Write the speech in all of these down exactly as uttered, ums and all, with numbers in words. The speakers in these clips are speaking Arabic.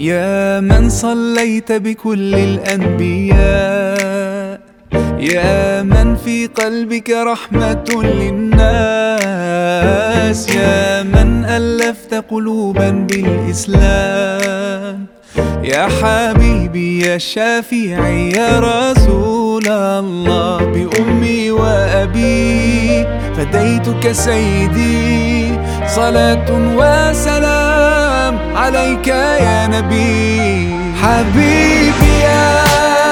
يا من صليت بكل الأنبياء، يا من في قلبك رحمة للناس، يا من ألفت قلوبا بالإسلام، يا حبيبي يا شافعي يا رسول الله، بأمي وأبي فديتك سيدي، صلاة وسلام عليك يا نبي. حبيبي يا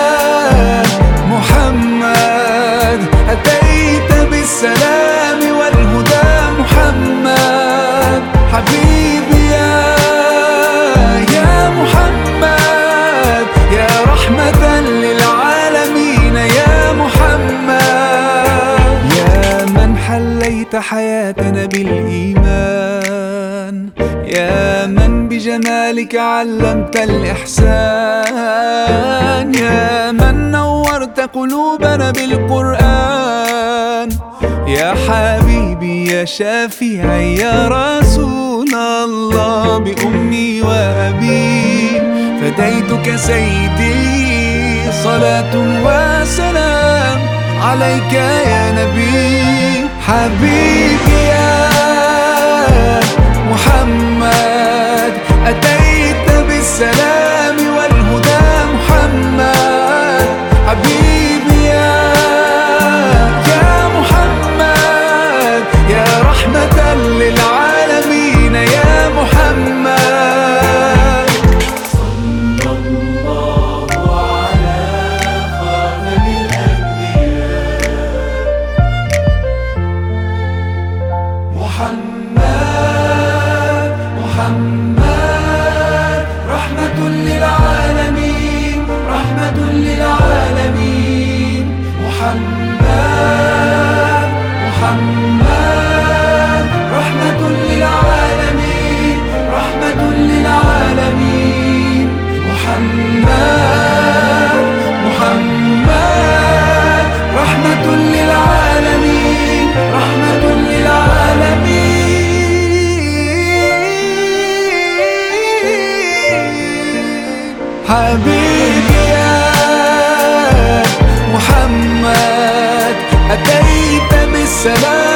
محمد أتيت بالسلام والهدى محمد، حبيبي يا يا محمد يا رحمة للعالمين يا محمد، يا من حليت حياتنا بالإيمان، يا من بجمالك علمت الإحسان، يا من نورت قلوبنا بالقرآن، يا حبيبي يا شافعي يا رسول الله، بأمي وأبي فديتك سيدي، صلاة وسلام عليك يا نبي. حبيبي يا محمد أتيت بالسلام والهدى محمد، حبيبي يا يا محمد يا رحمة للعالمين يا محمد. صلى الله على خاتم الأنبياء محمد، محمد رحمة للعالمين، رحمة للعالمين محمد، محمد رحمة للعالمين، رحمة للعالمين محمد، محمد رحمة للعالمين، رحمة للعالمين. حبيبي يا محمد أتيت بالسلام